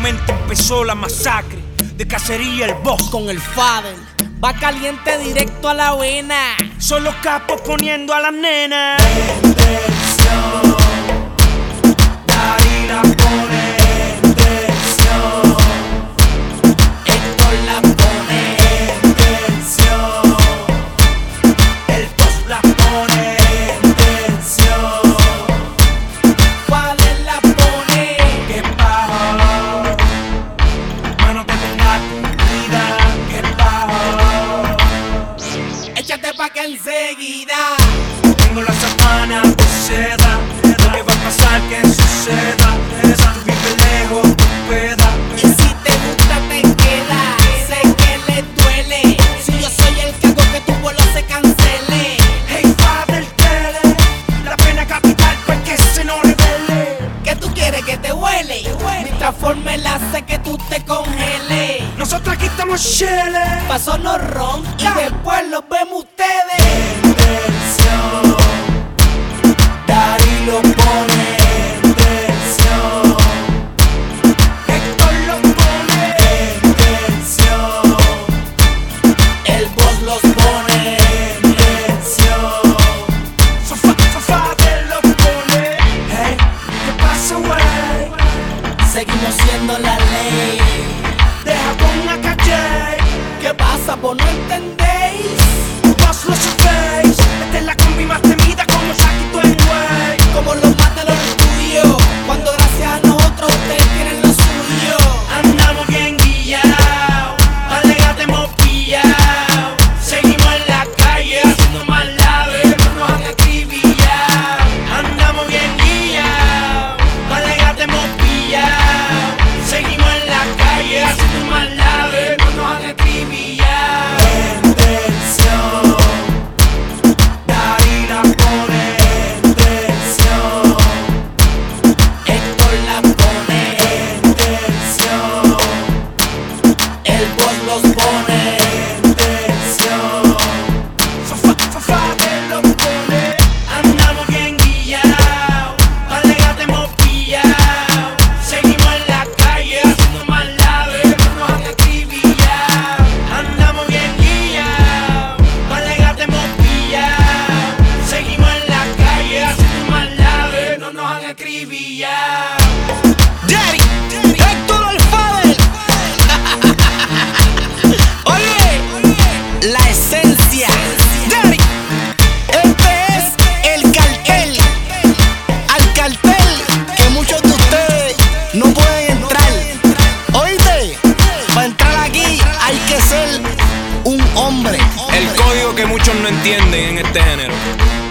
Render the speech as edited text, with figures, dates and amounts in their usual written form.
momento empezó la masacre de Cacería el Boss con el Fader. Va caliente directo a la vena. Son los capos poniendo a las nenas. Tensión, Dari la pone en tensión. Héctor la pone en tensión. El Boss la pone en tensión. Fader la pone. ¿Qué bajo? Mano, te tenga vida. ¿Qué bajo? Échate pa' que enseguida Tengo la sabana de seda. Lo que va a pasar que suceda. Si tú vives lejos, tú puedas. y si te gusta te queda. Sé que le duele. Si yo soy el que hago que tu vuelo se cancele. Hey, Fader, tele. La pena capital pues que se nos revele. ¿Qué tú quieres que te huele? Mi transformer hace que tú te congeles. Nosotros aquí estamos chile. Pasó los ron y después los vemos ustedes. Tensión, Dari lo pone en tensión. Héctor lo pone en tensión. El Boss los pone en tensión. Fader lo pone. Hey, ¿qué pasa, wey? Seguimos siendo la ley. Deja con una calle. ¿Qué pasa? ¿Vos no entendéis? Boss lo sabéis. Esta es la combi más temida como Shaquito en Way. Como los más de los tuyos. Cuando gracias a nosotros ustedes tienen lo suyo. Andamos bien guiados, alegate hemos pillado. Seguimos en la calle haciendo maldades, no nos han acribillado. Andamos bien guiados, alegate hemos pillado. Seguimos en la calle haciendo maldades, no nos han acribillado. En tensión, Dari la pone en tensión. Héctor la pone en tensión. El Boss los pone en tensión. Fader los pone. Andamos bien guiados, alegate hemos pillado. Seguimos en la calle haciendo maldades, no nos han acribillado. Andamos bien guiados, alegate hemos pillado. Seguimos en la calle haciendo maldades, no nos han acribillado. Dari, Héctor el Fader. Oye, la esencia. Dari, este es el cartel. Al cartel que muchos de ustedes no pueden entrar. Oíste, para entrar aquí hay que ser un hombre. El código que muchos no entienden en este género.